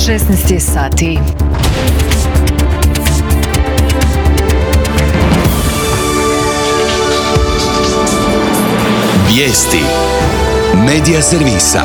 16 sati. Vijesti Medija servisa.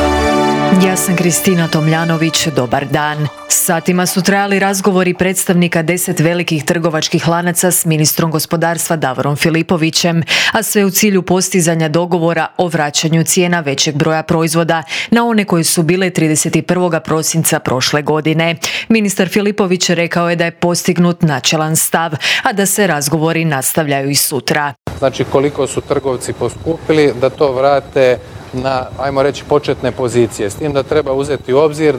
Ja sam Kristina Tomljanović, dobar dan. Satima su trajali razgovori predstavnika 10 velikih trgovačkih lanaca s ministrom gospodarstva Davorom Filipovićem, a sve u cilju postizanja dogovora o vraćanju cijena većeg broja proizvoda na one koje su bile 31. prosinca prošle godine. Ministar Filipović rekao je da je postignut načelan stav, a da se razgovori nastavljaju i sutra. Znači koliko su trgovci poskupili, da to vrate na, ajmo reći, početne pozicije. S tim da treba uzeti u obzir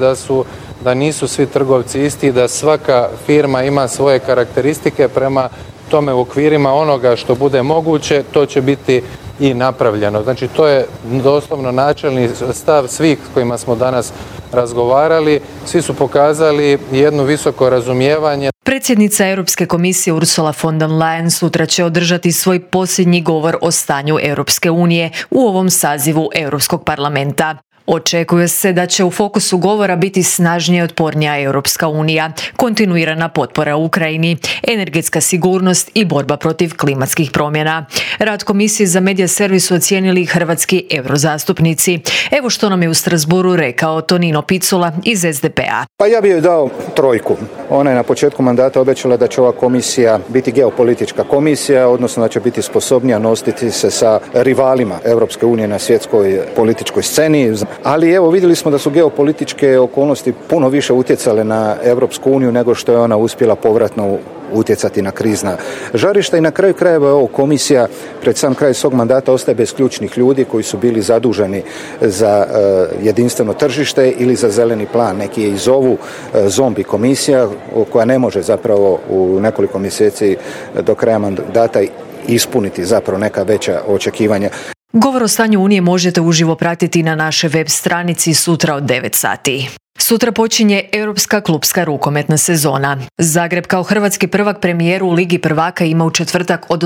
da nisu svi trgovci isti, da svaka firma ima svoje karakteristike, prema tome u okvirima onoga što bude moguće, to će biti i napravljeno. Znači to je doslovno načelni stav svih s kojima smo danas razgovarali. Svi su pokazali jedno visoko razumijevanje. Predsjednica Europske komisije Ursula von der Leyen sutra će održati svoj posljednji govor o stanju Europske unije u ovom sazivu Europskog parlamenta. Očekuje se da će u fokusu govora biti snažnija i otpornija Europska unija, kontinuirana potpora Ukrajini, energetska sigurnost i borba protiv klimatskih promjena. Rad Komisije za medija servis ocijenili hrvatski eurozastupnici. Evo što nam je u Strasbourgu rekao Tonino Picula iz SDP-a. Pa ja bih joj dao 3. Ona je na početku mandata obećala da će ova komisija biti geopolitička komisija, odnosno da će biti sposobnija nositi se sa rivalima Europske unije na svjetskoj političkoj sceni. Ali evo, vidjeli smo da su geopolitičke okolnosti puno više utjecale na Europsku uniju nego što je ona uspjela povratno utjecati na krizna žarišta i na kraju krajeva ovo komisija pred sam kraj svog mandata ostaje bez ključnih ljudi koji su bili zaduženi za jedinstveno tržište ili za zeleni plan. Neki je i zovu zombi komisija koja ne može zapravo u nekoliko mjeseci do kraja mandata ispuniti zapravo neka veća očekivanja. Govor o stanju Unije možete uživo pratiti na našoj web stranici sutra od 9 sati. Sutra počinje Europska klupska rukometna sezona. Zagreb kao hrvatski prvak premijeru u Ligi prvaka ima u četvrtak od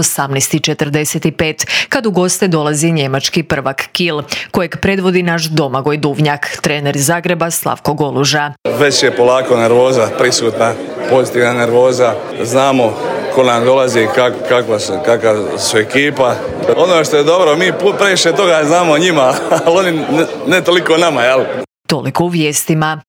18:45, kad u goste dolazi njemački prvak Kiel, kojeg predvodi naš Domagoj Duvnjak, trener Zagreba Slavko Goluža. Već je polako nervoza prisutna, pozitivna nervoza. Znamo ko nam dolazi, kakva su ekipa. Ono što je dobro, mi previše toga znamo o njima, ali oni ne toliko nama, jel? Toliko u vijestima.